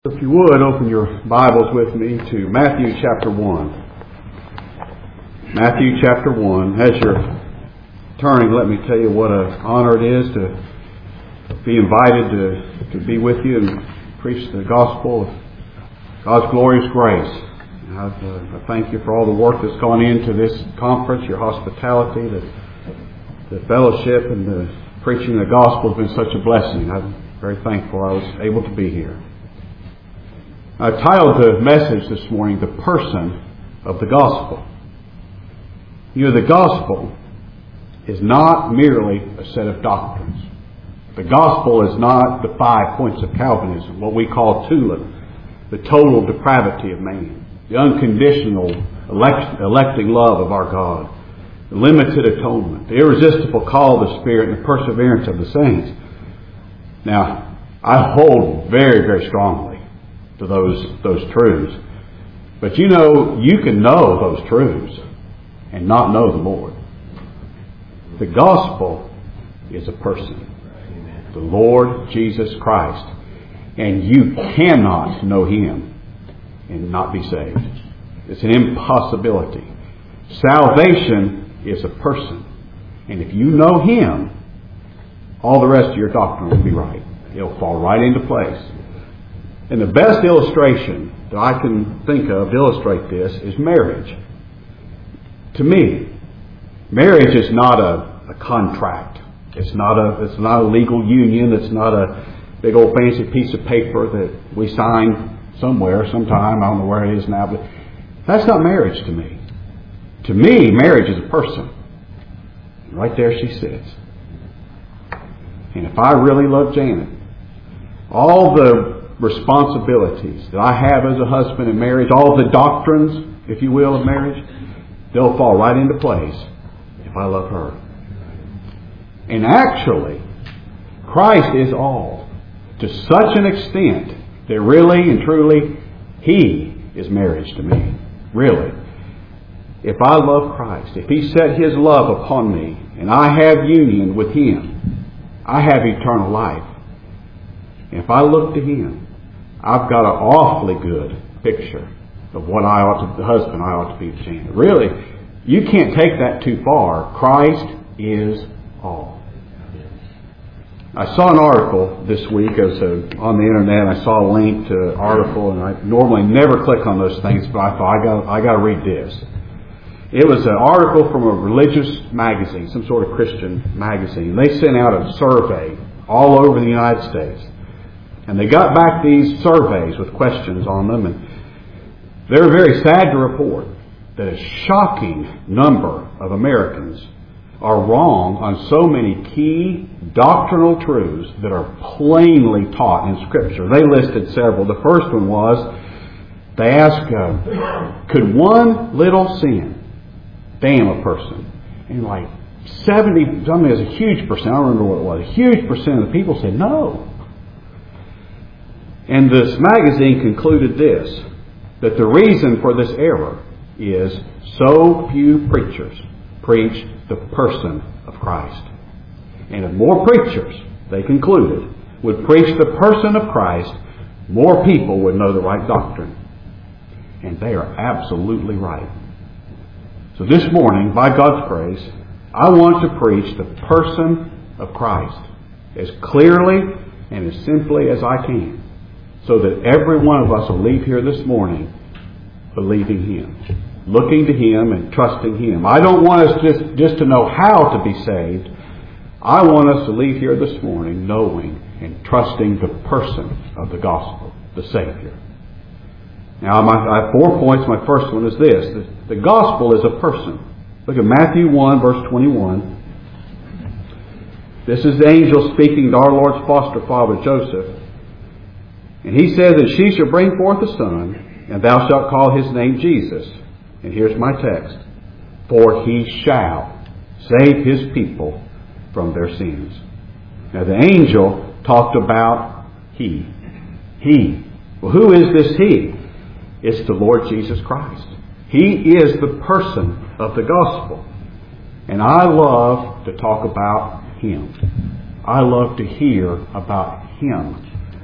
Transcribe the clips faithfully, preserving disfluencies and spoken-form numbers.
If you would, open your Bibles with me to Matthew chapter one. Matthew chapter one. As you're turning, let me tell you what an honor it is to be invited to, to be with you and preach the gospel of God's glorious grace. And I, uh, I thank you for all the work that's gone into this conference, your hospitality, the, the fellowship, and the preaching of the gospel has been such a blessing. I'm very thankful I was able to be here. I titled the message this morning, The Person of the Gospel. You know, the gospel is not merely a set of doctrines. The gospel is not the five points of Calvinism, what we call TULIP, the total depravity of man, the unconditional elect, electing love of our God, the limited atonement, the irresistible call of the Spirit, and the perseverance of the saints. Now, I hold very, very strongly to those those truths. But you know, you can know those truths and not know the Lord. The gospel is a person. The Lord Jesus Christ. And you cannot know Him and not be saved. It's an impossibility. Salvation is a person. And if you know Him, all the rest of your doctrine will be right. It'll fall right into place. And the best illustration that I can think of to illustrate this is marriage. To me, marriage is not a, a contract. It's not a it's not a legal union. It's not a big old fancy piece of paper that we sign somewhere, sometime. I don't know where it is now, but that's not marriage to me. To me, marriage is a person. Right there she sits. And if I really love Janet, all the responsibilities that I have as a husband in marriage, all the doctrines, if you will, of marriage, they'll fall right into place if I love her. And actually, Christ is all to such an extent that really and truly He is marriage to me. Really. If I love Christ, if He set His love upon me and I have union with Him, I have eternal life. If I look to Him, I've got an awfully good picture of what I ought to, the husband I ought to be to Janet. Really, you can't take that too far. Christ is all. I saw an article this week as a, on the internet. I saw a link to an article, and I normally never click on those things, but I thought I got I got to read this. It was an article from a religious magazine, some sort of Christian magazine. They sent out a survey all over the United States. And they got back these surveys with questions on them, and they were very sad to report that a shocking number of Americans are wrong on so many key doctrinal truths that are plainly taught in Scripture. They listed several. The first one was, they asked, uh, could one little sin damn a person? And like seventy, I mean, it was a huge percent, I don't remember what it was, a huge percent of the people said no. And this magazine concluded this, that the reason for this error is so few preachers preach the person of Christ. And if more preachers, they concluded, would preach the person of Christ, more people would know the right doctrine. And they are absolutely right. So this morning, by God's grace, I want to preach the person of Christ as clearly and as simply as I can, so that every one of us will leave here this morning believing Him, looking to Him and trusting Him. I don't want us just, just to know how to be saved. I want us to leave here this morning knowing and trusting the person of the gospel, the Savior. Now, my, I have four points. My first one is this. The, the gospel is a person. Look at Matthew one, verse twenty-one. This is the angel speaking to our Lord's foster father, Joseph. And he says that she shall bring forth a son, and thou shalt call his name Jesus. And here's my text. For he shall save his people from their sins. Now the angel talked about he. He. Well, who is this he? It's the Lord Jesus Christ. He is the person of the gospel. And I love to talk about Him. I love to hear about Him.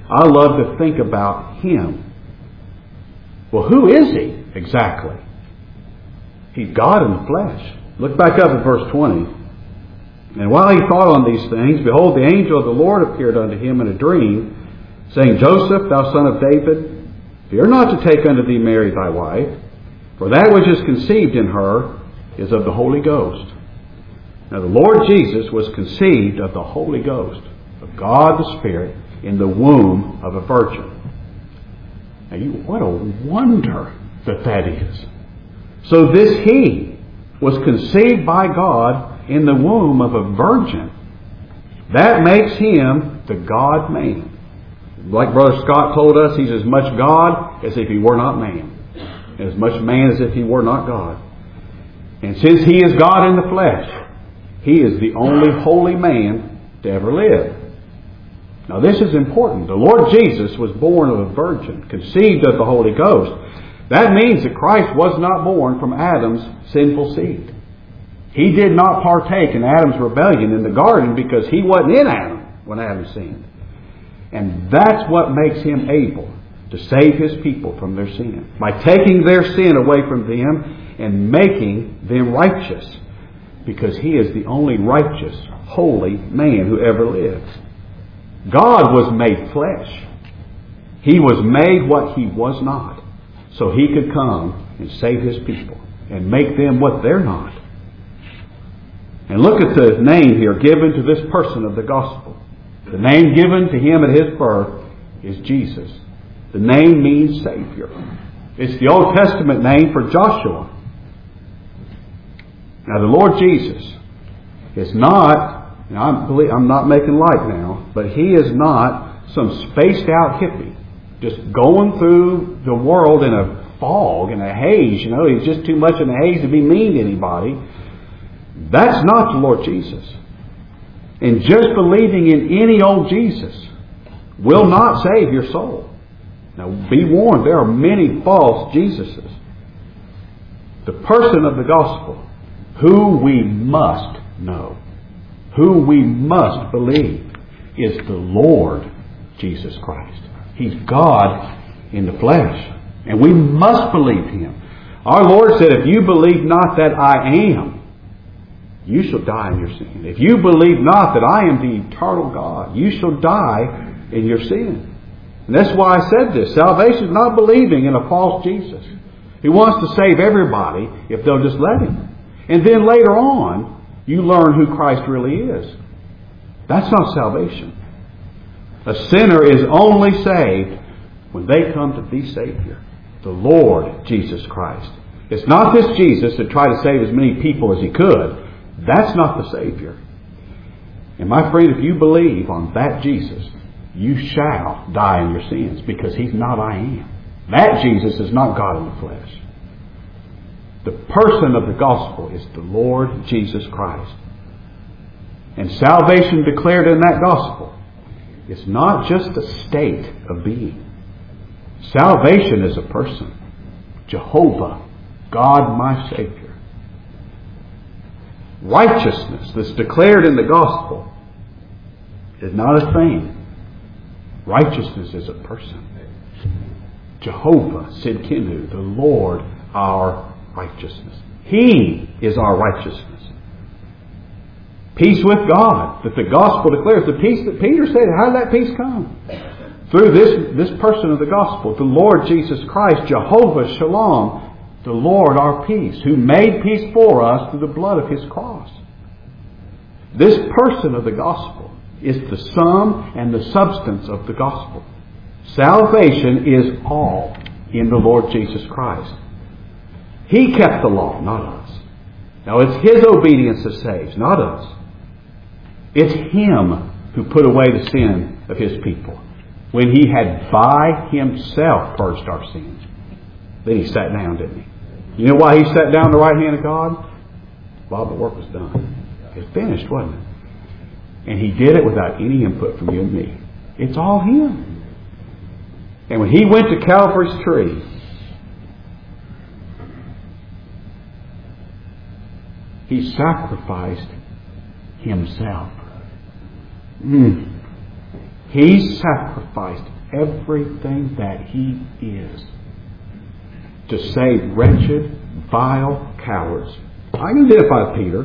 I love to think about Him. Well, who is He exactly? He's God in the flesh. Look back up at verse twenty. And while he thought on these things, behold, the angel of the Lord appeared unto him in a dream, saying, Joseph, thou son of David, fear not to take unto thee Mary thy wife, for that which is conceived in her is of the Holy Ghost. Now the Lord Jesus was conceived of the Holy Ghost, of God the Spirit, in the womb of a virgin. Now you, what a wonder that that is. So this He was conceived by God in the womb of a virgin. That makes Him the God-man. Like Brother Scott told us, He's as much God as if He were not man. As much man as if He were not God. And since He is God in the flesh, He is the only holy man to ever live. Now this is important. The Lord Jesus was born of a virgin, conceived of the Holy Ghost. That means that Christ was not born from Adam's sinful seed. He did not partake in Adam's rebellion in the garden because he wasn't in Adam when Adam sinned. And that's what makes Him able to save His people from their sin. By taking their sin away from them and making them righteous. Because He is the only righteous, holy man who ever lived. God was made flesh. He was made what He was not. So He could come and save His people and make them what they're not. And look at the name here given to this person of the gospel. The name given to Him at His birth is Jesus. The name means Savior. It's the Old Testament name for Joshua. Now the Lord Jesus is not, and I'm, I'm not making light now, but He is not some spaced out hippie just going through the world in a fog, in a haze. You know, He's just too much in a haze to be mean to anybody. That's not the Lord Jesus. And just believing in any old Jesus will not save your soul. Now be warned, there are many false Jesuses. The person of the gospel, who we must know, who we must believe, is the Lord Jesus Christ. He's God in the flesh. And we must believe Him. Our Lord said, if you believe not that I am, you shall die in your sin. If you believe not that I am the eternal God, you shall die in your sin. And that's why I said this. Salvation is not believing in a false Jesus. He wants to save everybody if they'll just let Him. And then later on, you learn who Christ really is. That's not salvation. A sinner is only saved when they come to the Savior, the Lord Jesus Christ. It's not this Jesus that tried to save as many people as He could. That's not the Savior. And my friend, if you believe on that Jesus, you shall die in your sins, because He's not I am. That Jesus is not God in the flesh. The person of the gospel is the Lord Jesus Christ. And salvation declared in that gospel is not just a state of being. Salvation is a person. Jehovah, God my Savior. Righteousness that's declared in the gospel is not a thing. Righteousness is a person. Jehovah Sidkenu, the Lord our righteousness. He is our righteousness. Peace with God that the gospel declares. The peace that Peter said, how did that peace come? Through this, this person of the gospel, the Lord Jesus Christ, Jehovah Shalom, the Lord our peace, who made peace for us through the blood of His cross. This person of the gospel is the sum and the substance of the gospel. Salvation is all in the Lord Jesus Christ. He kept the law, not us. Now it's His obedience that saves, not us. It's Him who put away the sin of His people when He had by Himself purged our sins. Then He sat down, didn't He? You know why He sat down at the right hand of God? Well, the work was done. It's finished, wasn't it? And He did it without any input from you and me. It's all Him. And when He went to Calvary's tree, He sacrificed Himself. Mm. He sacrificed everything that He is to save wretched, vile cowards. I can identify Peter.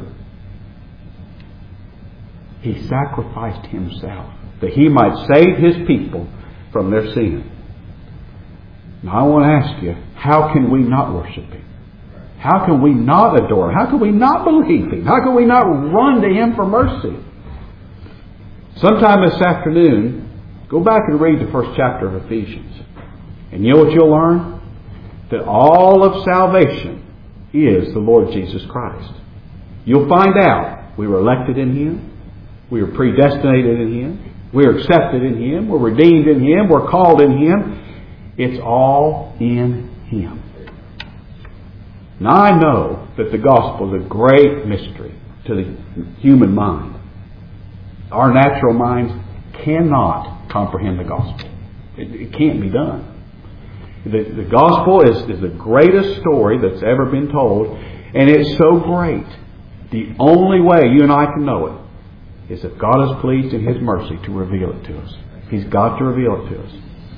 He sacrificed Himself that He might save His people from their sin. Now I want to ask you, how can we not worship Him? How can we not adore Him? How can we not believe Him? How can we not run to Him for mercy? Sometime this afternoon, go back and read the first chapter of Ephesians. And you know what you'll learn? That all of salvation is the Lord Jesus Christ. You'll find out we were elected in Him. We were predestinated in Him. We are accepted in Him. We're redeemed in Him. We're called in Him. It's all in Him. Now I know that the gospel is a great mystery to the human mind. Our natural minds cannot comprehend the gospel. It, it can't be done. The, the gospel is, is the greatest story that's ever been told, and it's so great. The only way you and I can know it is if God is pleased in His mercy to reveal it to us. He's got to reveal it to us.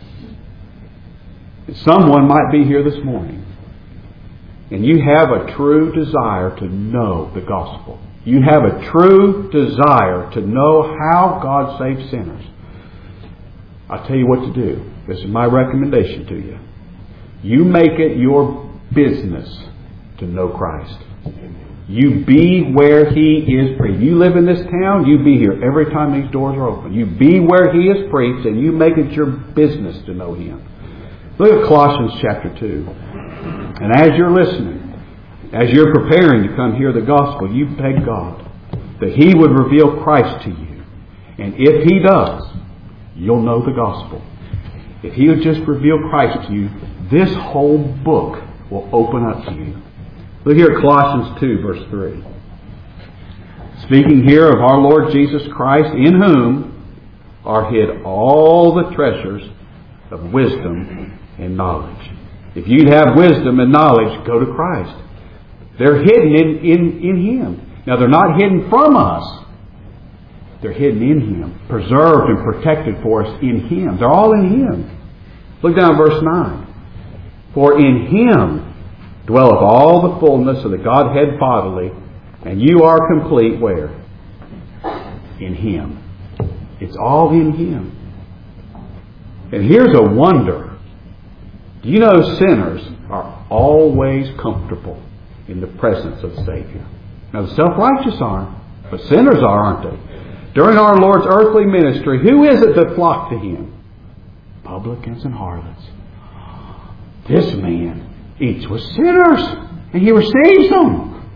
Someone might be here this morning, and you have a true desire to know the gospel. You have a true desire to know how God saves sinners. I'll tell you what to do. This is my recommendation to you. You make it your business to know Christ. You be where He is preached. You live in this town, you be here every time these doors are open. You be where He is preached, and you make it your business to know Him. Look at Colossians chapter two. And as you're listening, as you're preparing to come hear the gospel, you beg God that He would reveal Christ to you. And if He does, you'll know the gospel. If He would just reveal Christ to you, this whole book will open up to you. Look here at Colossians two, verse three. Speaking here of our Lord Jesus Christ, in whom are hid all the treasures of wisdom and knowledge. If you'd have wisdom and knowledge, go to Christ. They're hidden in, in, in Him. Now, they're not hidden from us. They're hidden in Him. Preserved and protected for us in Him. They're all in Him. Look down at verse nine. For in Him dwelleth all the fullness of the Godhead bodily, and you are complete where? In Him. It's all in Him. And here's a wonder. Do you know sinners are always comfortable in the presence of the Savior? Now the self-righteous aren't, but sinners are, aren't they? During our Lord's earthly ministry, who is it that flocked to Him? Publicans and harlots. This man eats with sinners, and He receives them.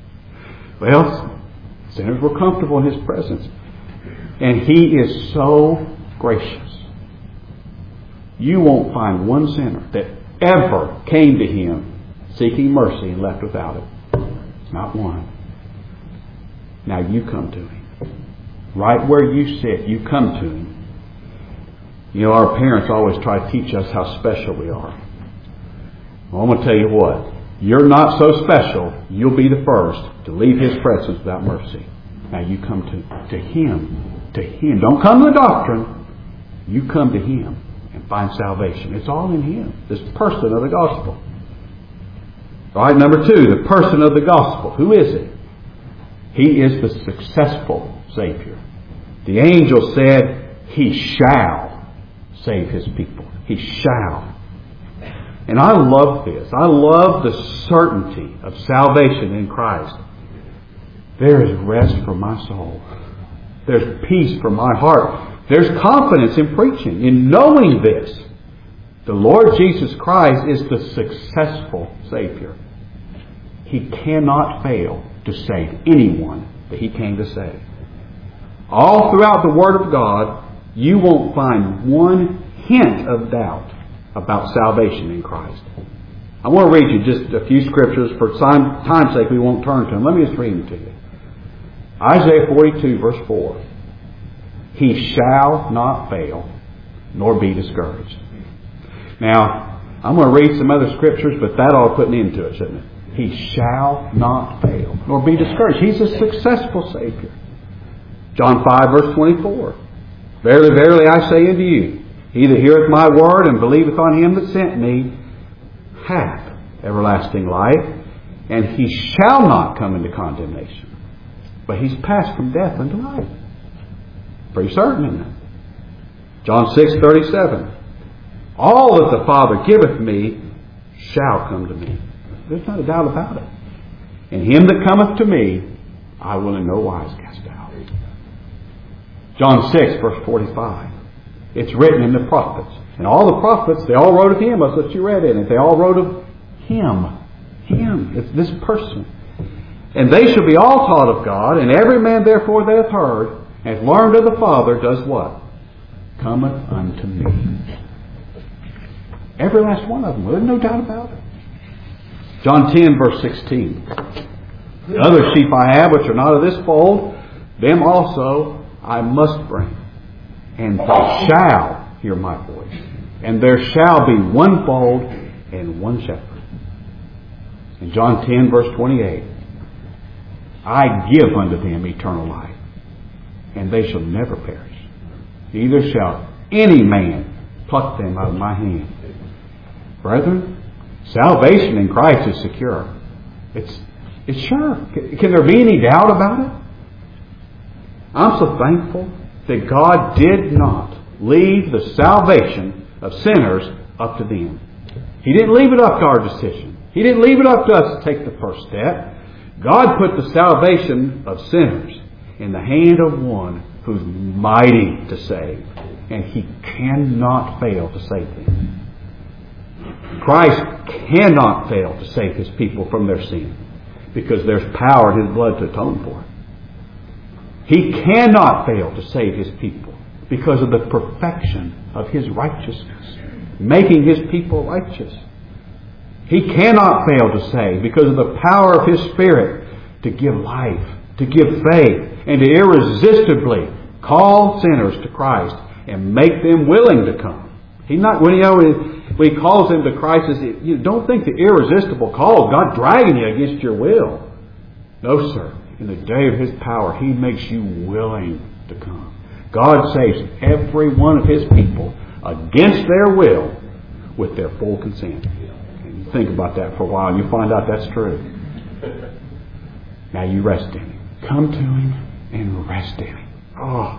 Well, sinners were comfortable in His presence. And He is so gracious. You won't find one sinner that ever came to Him seeking mercy and left without it. Not one. Now you come to Him. Right where you sit, you come to Him. You know, our parents always try to teach us how special we are. Well, I'm going to tell you what. You're not so special, you'll be the first to leave His presence without mercy. Now you come to, to Him. To Him. Don't come to the doctrine. You come to Him and find salvation. It's all in Him. This person of the gospel. All right, number two, the person of the gospel. Who is it? He is the successful Savior. The angel said, He shall save His people. He shall. And I love this. I love the certainty of salvation in Christ. There is rest for my soul. There's peace for my heart. There's confidence in preaching, in knowing this. The Lord Jesus Christ is the successful Savior. He cannot fail to save anyone that He came to save. All throughout the Word of God, you won't find one hint of doubt about salvation in Christ. I want to read you just a few scriptures. For time's sake, we won't turn to them. Let me just read them to you. Isaiah forty-two, verse four. He shall not fail, nor be discouraged. Now, I'm going to read some other scriptures, but that ought to put an end to it, shouldn't it? He shall not fail, nor be discouraged. He's a successful Savior. John five, verse twenty-four. Verily, verily, I say unto you, He that heareth my word and believeth on him that sent me hath everlasting life, and he shall not come into condemnation, but he's passed from death unto life. Pretty certain, isn't it? John six thirty-seven. All that the Father giveth me shall come to me. There's not a doubt about it. And him that cometh to me, I will in no wise cast out. John six, verse forty-five. It's written in the prophets. And all the prophets, they all wrote of him. That's what you read in it. They all wrote of him. Him. It's this person. And they shall be all taught of God, and every man therefore that hath heard, hath learned of the Father, does what? Cometh unto me. Every last one of them. There's no doubt about it. John ten, verse sixteen. The other sheep I have, which are not of this fold, them also I must bring. And they shall hear my voice. And there shall be one fold and one shepherd. In John ten, verse twenty-eight. I give unto them eternal life, and they shall never perish. Neither shall any man pluck them out of my hand. Brethren, salvation in Christ is secure. It's, it's sure. Can there be any doubt about it? I'm so thankful that God did not leave the salvation of sinners up to them. He didn't leave it up to our decision. He didn't leave it up to us to take the first step. God put the salvation of sinners in the hand of one who's mighty to save. And He cannot fail to save them. Christ cannot fail to save His people from their sin, because there's power in His blood to atone for it. He cannot fail to save His people because of the perfection of His righteousness, making His people righteous. He cannot fail to save because of the power of His Spirit to give life, to give faith, and to irresistibly call sinners to Christ and make them willing to come. He's not, when, you know, when He calls them to Christ, you don't think the irresistible call, God dragging you against your will. No, sir. In the day of His power, He makes you willing to come. God saves every one of His people against their will with their full consent. And you think about that for a while and you find out that's true. Now you rest in Him. Come to Him and rest in Him. Oh,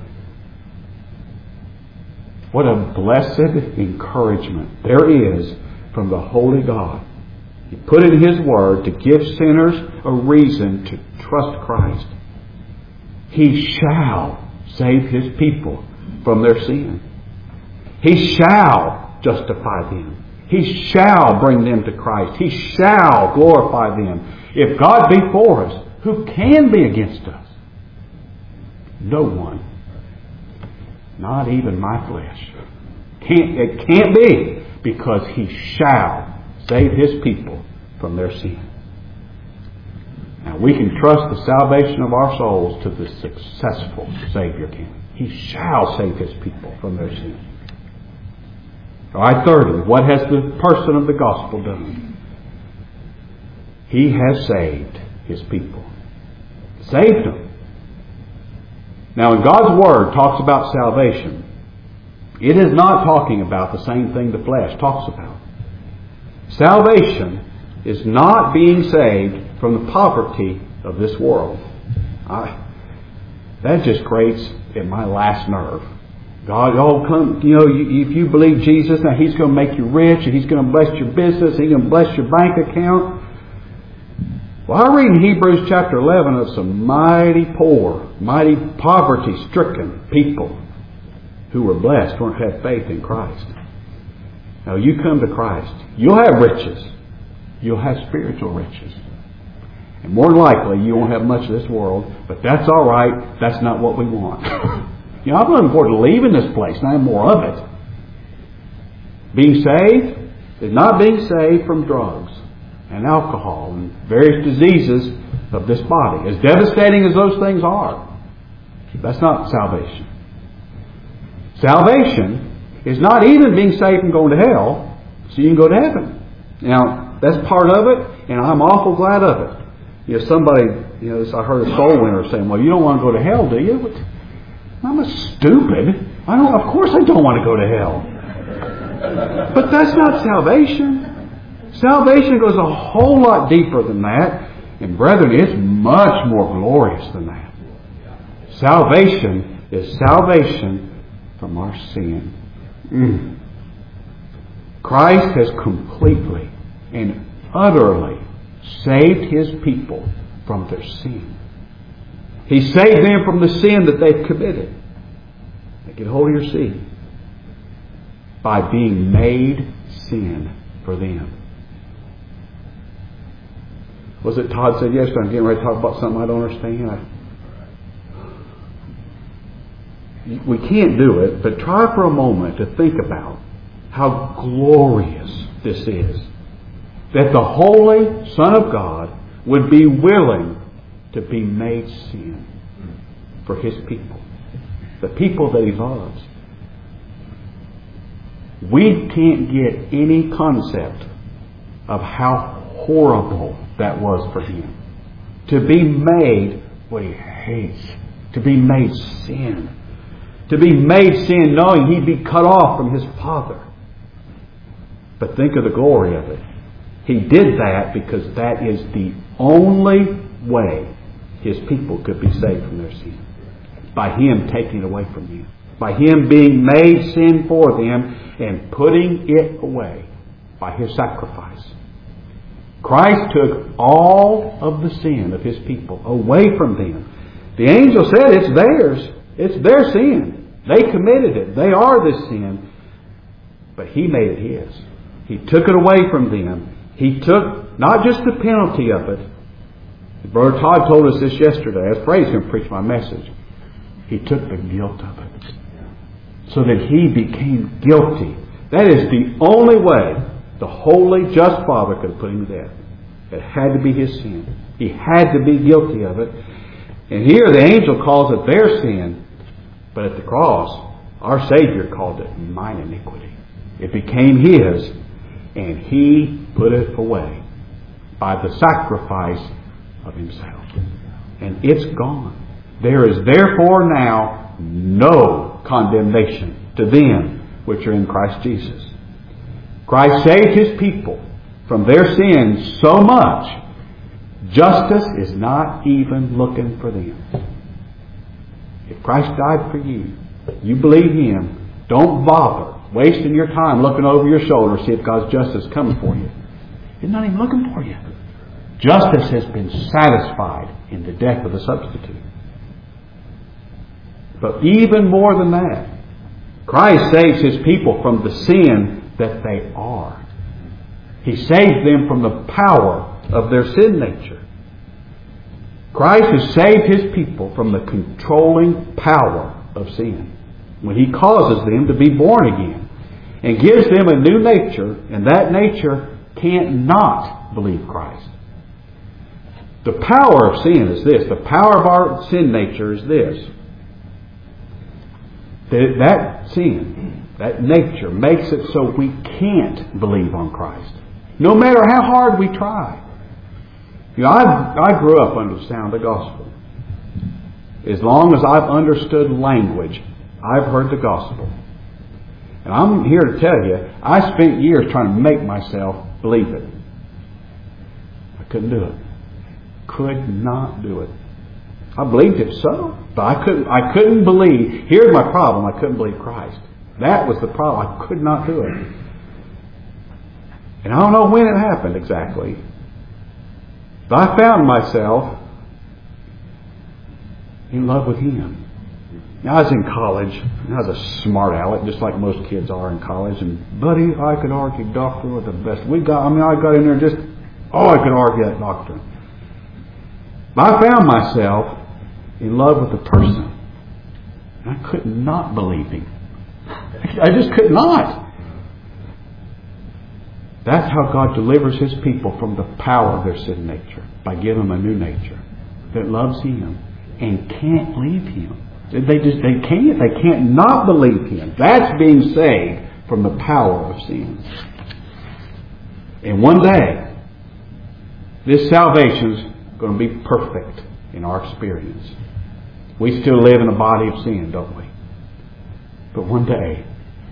what a blessed encouragement there is from the Holy God. He put in His Word to give sinners a reason to trust Christ. He shall save His people from their sin. He shall justify them. He shall bring them to Christ. He shall glorify them. If God be for us, who can be against us? No one. Not even my flesh. Can't, it can't be, because He shall save His people from their sin. Now we can trust the salvation of our souls to the successful Savior King. He shall save His people from their sin. All right, thirdly, what has the person of the gospel done? He has saved His people. Saved them. Now, when God's Word talks about salvation, it is not talking about the same thing the flesh talks about. Salvation is not being saved from the poverty of this world. I, that just grates at my last nerve. God, oh, come, you know, you, if you believe Jesus, now He's going to make you rich, and He's going to bless your business, He's going to bless your bank account. Well, I read in Hebrews chapter eleven of some mighty poor, mighty poverty-stricken people who were blessed, who had faith in Christ. Now, you come to Christ, you'll have riches. You'll have spiritual riches. And more than likely, you won't have much of this world, but that's all right. That's not what we want. You know, I'm looking forward to leaving this place, and I have more of it. Being saved is not being saved from drugs and alcohol and various diseases of this body. As devastating as those things are, that's not salvation. Salvation is not even being saved from going to hell so you can go to heaven. Now, that's part of it, and I'm awful glad of it. You know, somebody, you know, I heard a soul winner saying, well, you don't want to go to hell, do you? I'm a stupid. I don't, of course I don't want to go to hell. But that's not salvation. Salvation goes a whole lot deeper than that. And brethren, it's much more glorious than that. Salvation is salvation from our sin. Mm. Christ has completely and utterly saved His people from their sin. He saved them from the sin that they've committed. Get hold of your seat. By being made sin for them. Was it Todd said yesterday, I'm getting ready to talk about something I don't understand. I, we can't do it, but try for a moment to think about how glorious this is. That the Holy Son of God would be willing to be made sin for His people. The people that He loves. We can't get any concept of how horrible that was for Him. To be made what He hates. To be made sin. To be made sin knowing He'd be cut off from His Father. But think of the glory of it. He did that because that is the only way His people could be saved from their sin. By Him taking it away from them. By Him being made sin for them and putting it away by His sacrifice. Christ took all of the sin of His people away from them. The angel said it's theirs. It's their sin. They committed it. They are this sin. But He made it His. He took it away from them. He took not just the penalty of it. Brother Todd told us this yesterday. I was afraid He's going to preach my message. He took the guilt of it. So that He became guilty. That is the only way the holy, just Father could have put Him to death. It had to be His sin. He had to be guilty of it. And here the angel calls it their sin. But at the cross, our Savior called it mine iniquity. It became His. And He put it away by the sacrifice of Himself. And it's gone. There is therefore now no condemnation to them which are in Christ Jesus. Christ saved His people from their sins so much, justice is not even looking for them. If Christ died for you, you believe Him, don't bother wasting your time looking over your shoulder to see if God's justice is coming for you. He's not even looking for you. Justice has been satisfied in the death of the substitute. But even more than that, Christ saves His people from the sin that they are. He saves them from the power of their sin nature. Christ has saved His people from the controlling power of sin. When He causes them to be born again and gives them a new nature, and that nature can't not believe Christ. The power of sin is this. The power of our sin nature is this. That, that sin, that nature, makes it so we can't believe on Christ. No matter how hard we try. You know, I, I grew up under the sound of the gospel. As long as I've understood language, I've heard the gospel. And I'm here to tell you, I spent years trying to make myself believe it. I couldn't do it. Could not do it. I believed it so, but I couldn't. I couldn't believe. Here's my problem: I couldn't believe Christ. That was the problem. I could not do it, and I don't know when it happened exactly. But I found myself in love with Him. Now, I was in college, and I was a smart aleck, just like most kids are in college. And buddy, I could argue doctrine with the best. We got. I mean, I got in there just. Oh, I could argue that doctrine. But I found myself in love with the person. And I could not believe Him. I just could not. That's how God delivers His people from the power of their sin nature. By giving them a new nature that loves Him and can't leave Him. They just they can't. They can't not believe Him. That's being saved from the power of sin. And one day, this salvation's going to be perfect in our experience. We still live in a body of sin, don't we? But one day,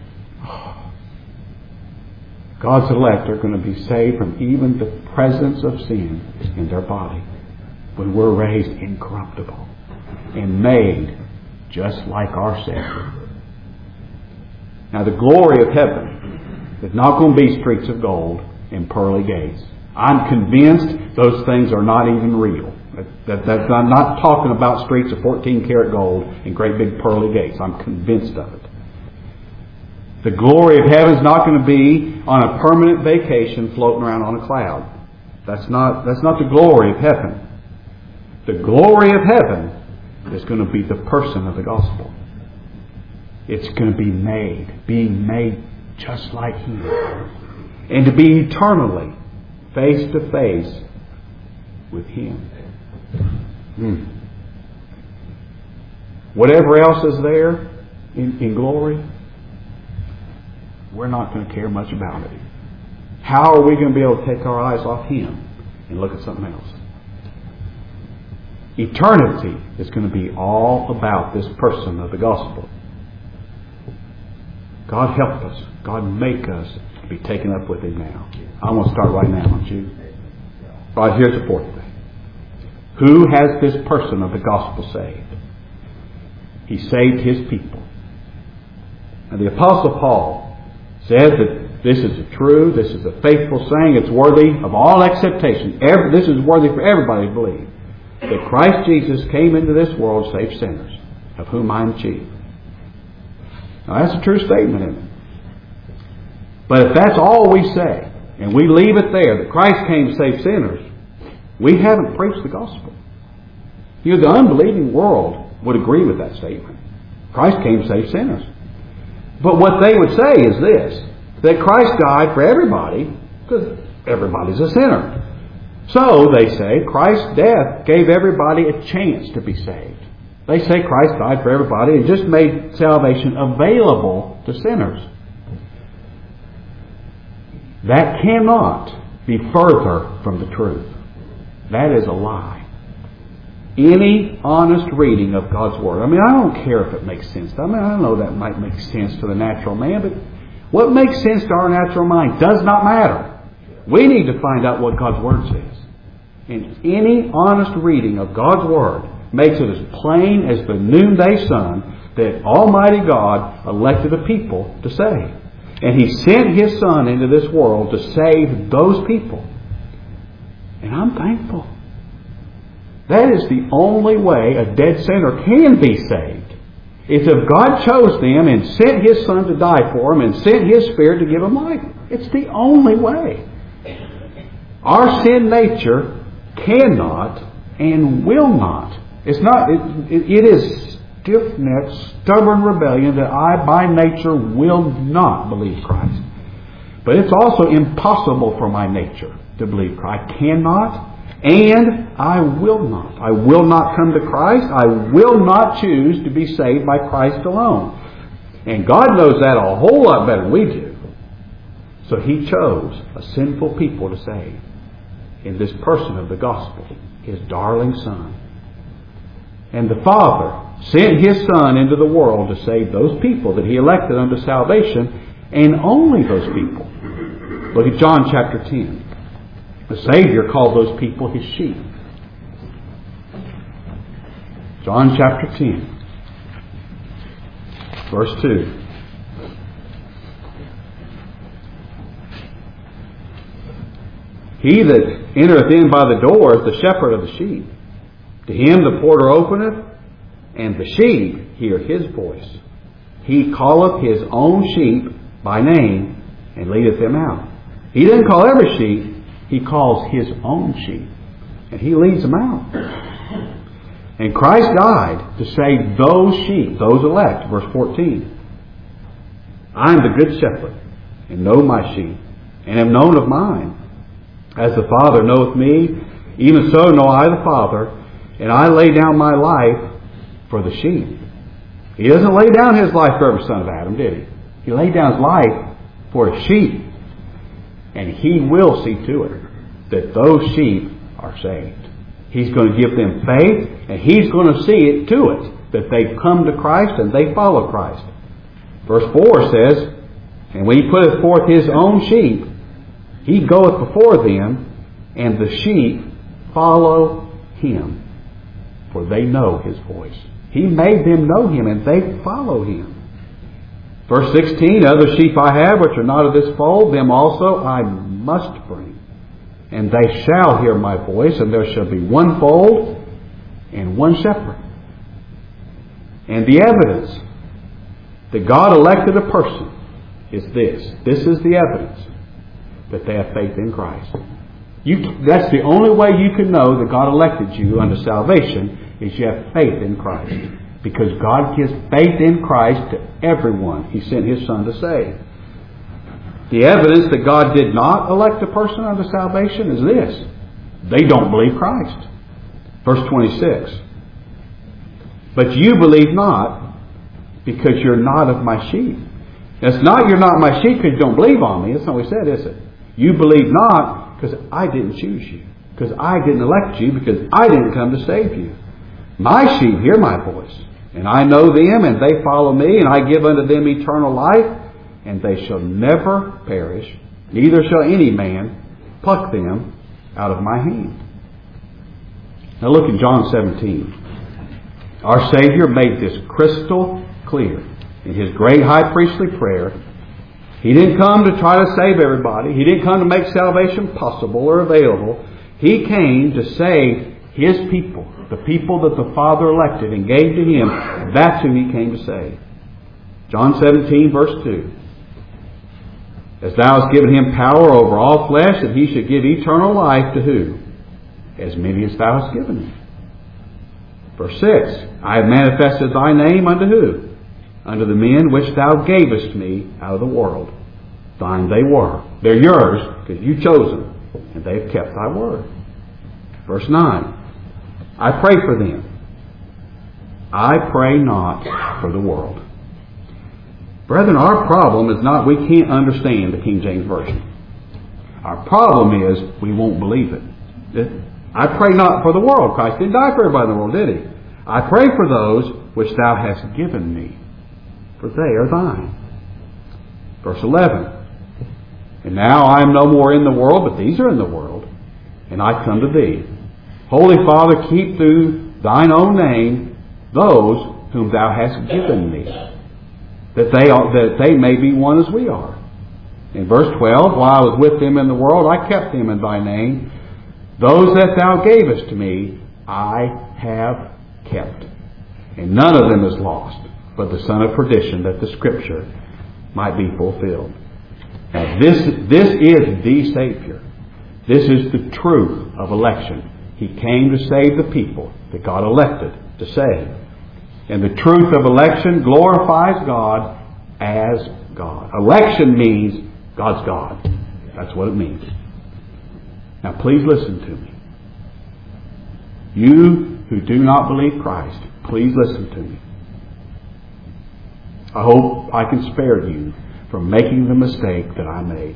God's elect are going to be saved from even the presence of sin in their body when we're raised incorruptible and made just like our Savior. Now, the glory of heaven is not going to be streets of gold and pearly gates. I'm convinced those things are not even real. That, that, I'm not talking about streets of fourteen karat gold and great big pearly gates. I'm convinced of it. The glory of heaven is not going to be on a permanent vacation floating around on a cloud. That's not, that's not the glory of heaven. The glory of heaven is going to be the person of the gospel. It's going to be made, being made just like Him. And to be eternally face to face with Him. Hmm. Whatever else is there in, in glory, we're not going to care much about it. How are we going to be able to take our eyes off Him and look at something else? Eternity is going to be all about this person of the gospel. God help us. God make us be taken up with Him now. I'm going to start right now, aren't you? Right, here's the fourth thing. Who has this person of the gospel saved? He saved His people. And the Apostle Paul says that this is a true, this is a faithful saying, it's worthy of all acceptation. Every, this is worthy for everybody to believe. That Christ Jesus came into this world to save sinners, of whom I am chief. Now that's a true statement, isn't it? But if that's all we say, and we leave it there, that Christ came to save sinners, we haven't preached the gospel. You know, the unbelieving world would agree with that statement. Christ came to save sinners. But what they would say is this, that Christ died for everybody, because everybody's a sinner. So, they say, Christ's death gave everybody a chance to be saved. They say Christ died for everybody and just made salvation available to sinners. That cannot be further from the truth. That is a lie. Any honest reading of God's Word. I mean, I don't care if it makes sense. I mean, I know that might make sense to the natural man, but what makes sense to our natural mind does not matter. We need to find out what God's Word says. And any honest reading of God's Word makes it as plain as the noonday sun that Almighty God elected a people to save. And He sent His Son into this world to save those people. And I'm thankful. That is the only way a dead sinner can be saved. It's if God chose them and sent His Son to die for them and sent His Spirit to give them life. It's the only way. Our sin nature cannot and will not. It's not. It, it, it is stiff-necked, stubborn rebellion that I, by nature, will not believe Christ. But it's also impossible for my nature to believe Christ. I cannot. And I will not. I will not come to Christ. I will not choose to be saved by Christ alone. And God knows that a whole lot better than we do. So He chose a sinful people to save in this person of the gospel, His darling Son. And the Father sent His Son into the world to save those people that He elected unto salvation, and only those people. Look at John chapter ten. The Savior called those people His sheep. John chapter ten, verse two. He that entereth in by the door is the shepherd of the sheep. To him the porter openeth, and the sheep hear His voice. He calleth His own sheep by name, and leadeth them out. He doesn't call every sheep. He calls His own sheep. And He leads them out. And Christ died to save those sheep, those elect. Verse fourteen. I am the good shepherd, and know my sheep, and am known of mine. As the Father knoweth me, even so know I the Father, and I lay down my life for the sheep. He doesn't lay down His life for every son of Adam, did He? He laid down His life for His sheep. And He will see to it that those sheep are saved. He's going to give them faith, and He's going to see it to it that they come to Christ and they follow Christ. Verse four says, and when He putteth forth His own sheep, He goeth before them, and the sheep follow Him, for they know His voice. He made them know Him, and they follow Him. Verse sixteen, other sheep I have, which are not of this fold, them also I must bring. And they shall hear my voice, and there shall be one fold and one shepherd. And the evidence that God elected a person is this. This is the evidence that they have faith in Christ. You, that's the only way you can know that God elected you unto salvation, is you have faith in Christ. Because God gives faith in Christ to everyone He sent His Son to save. The evidence that God did not elect a person unto salvation is this. They don't believe Christ. Verse twenty-six. But you believe not, because you're not of my sheep. It's not you're not my sheep because you don't believe on me. That's not what He said, is it? You believe not because I didn't choose you. Because I didn't elect you. Because I didn't come to save you. My sheep hear my voice. And I know them, and they follow me, and I give unto them eternal life, and they shall never perish, neither shall any man pluck them out of my hand. Now look at John seventeen. Our Savior made this crystal clear in His great high priestly prayer. He didn't come to try to save everybody. He didn't come to make salvation possible or available. He came to save His people, the people that the Father elected and gave to Him. That's who He came to save. John seventeen, verse two. As thou hast given Him power over all flesh, that He should give eternal life to who? As many as thou hast given Him. Verse six. I have manifested thy name unto who? Unto the men which thou gavest me out of the world. Thine they were. They're yours because you chose them, and they've kept thy word. Verse nine. I pray for them. I pray not for the world. Brethren, our problem is not we can't understand the King James Version. Our problem is we won't believe it. I pray not for the world. Christ didn't die for everybody in the world, did He? I pray for those which thou hast given me, for they are thine. Verse eleven. And now I am no more in the world, but these are in the world, and I come to thee. Holy Father, keep through thine own name those whom thou hast given me, that they are, that they may be one as we are. In verse twelve, while I was with them in the world, I kept them in thy name. Those that thou gavest to me, I have kept. And none of them is lost, but the son of perdition, that the Scripture might be fulfilled. Now this, this is the Savior. This is the truth of election. He came to save the people that God elected to save. And the truth of election glorifies God as God. Election means God's God. That's what it means. Now please listen to me. You who do not believe Christ, please listen to me. I hope I can spare you from making the mistake that I made.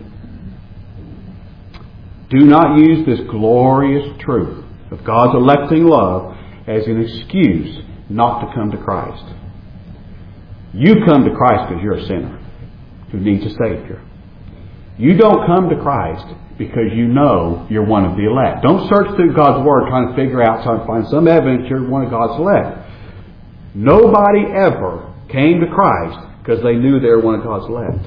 Do not use this glorious truth of God's electing love as an excuse not to come to Christ. You come to Christ because you're a sinner who needs a Savior. You don't come to Christ because you know you're one of the elect. Don't search through God's Word trying to figure out, trying to find some evidence you're one of God's elect. Nobody ever came to Christ because they knew they were one of God's elect.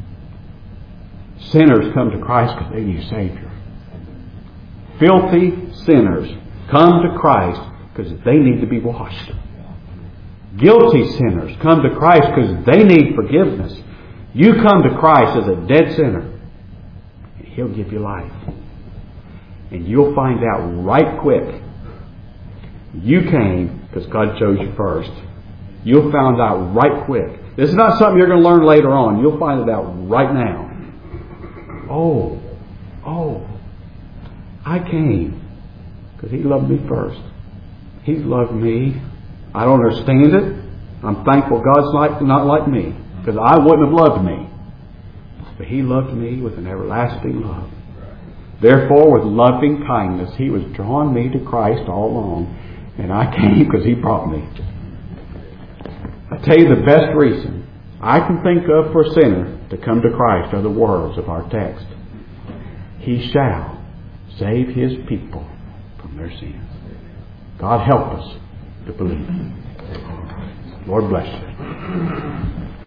Sinners come to Christ because they need a Savior. Filthy sinners come to Christ because they need to be washed. Guilty sinners come to Christ because they need forgiveness. You come to Christ as a dead sinner, and He'll give you life. And you'll find out right quick. You came because God chose you first. You'll find out right quick. This is not something you're going to learn later on. You'll find it out right now. Oh, oh, I came because He loved me first. He's loved me. I don't understand it. I'm thankful God's like, not like me, because I wouldn't have loved me. But He loved me with an everlasting love. Therefore, with loving kindness, He was drawing me to Christ all along. And I came because He brought me. I tell you the best reason I can think of for a sinner to come to Christ are the words of our text. He shall save His people from their sins. God help us to believe. Lord bless you.